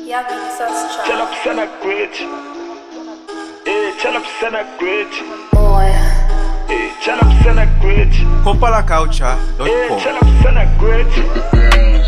Tell up, send a great. Hey, tell up, send a great. Hey, tell up, send a great. Kopalaculture.com. Hey, tell up, send a great.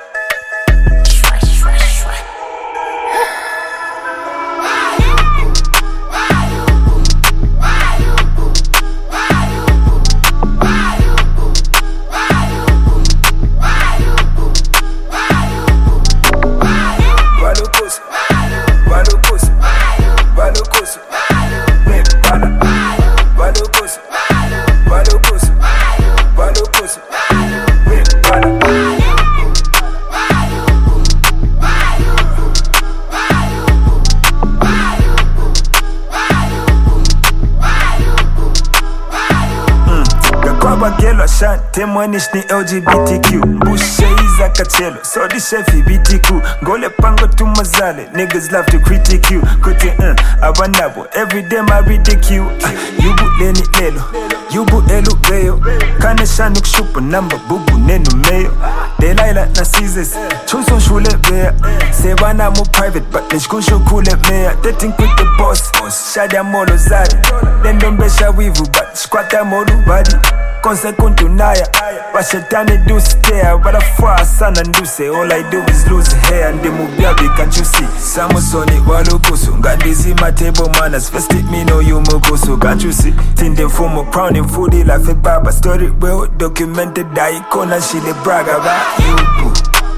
Bagelo shante mwanish ni LGBTQ Bushe iza kachelo so di shefi BTQ Ngole pango tumazale niggas love to critique you Kuti abanabo every day my ridicule Yubu leni lelo Yubu elu beyo Kane shanuk shupa namba bubu nenu meyo Delilah na Caesars Chunso shule beya Sebana mu private but nishkusho kule meya Dating with the boss Shadia molo zari Lendombesha wivu but squatta molu body Consequent naya Bashetani do stare Barafua sana nduse All I do is lose hair And the mubiabi can't you see Samusoni walukusu Ngandizi matebo manners First it me know you mukusu Can't you see Tinde fumo crown in foodie Life a baba Story well documented Daikona shile braga ba you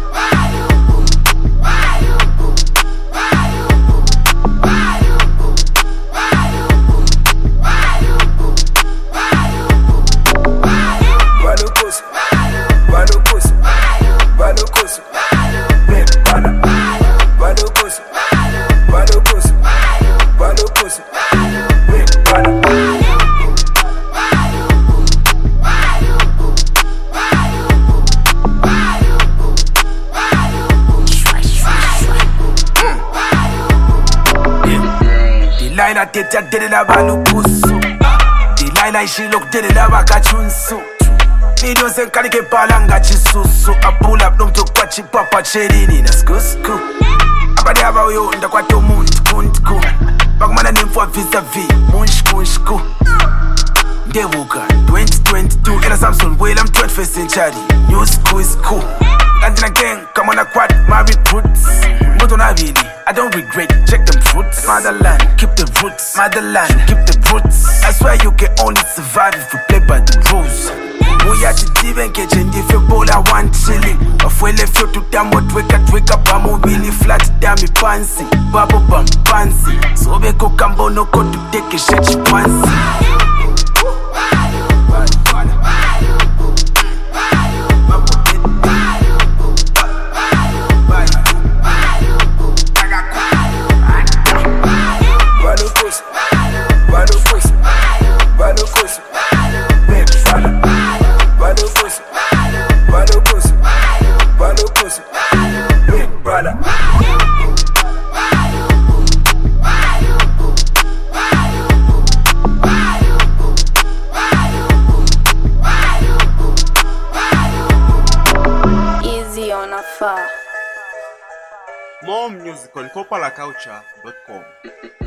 Delilah tete did it abalukusu Delilah she look did it abakachunsu Video se kalike palanga chisusu I pull up nom to kwachi papa cherini na skusku Abade abayo nda kwa to muntku Bagmana nimfwa vis-a-vis munshku Ndevuka 2022 Ela Samson well I'm 21st century New school is cool Landing again come on a quad my recruits I don't regret, check them fruits. Motherland, keep the roots. Motherland, keep the roots. I swear you can only survive if you play by the rules. We are the even kitchen if you bowl I want chili. Of well if you to damn what wake up I'm really flat damn me fancy. Bubble bum fancy. So we go cambo no go to take a shit you fancy. More music on kopalaculture.com.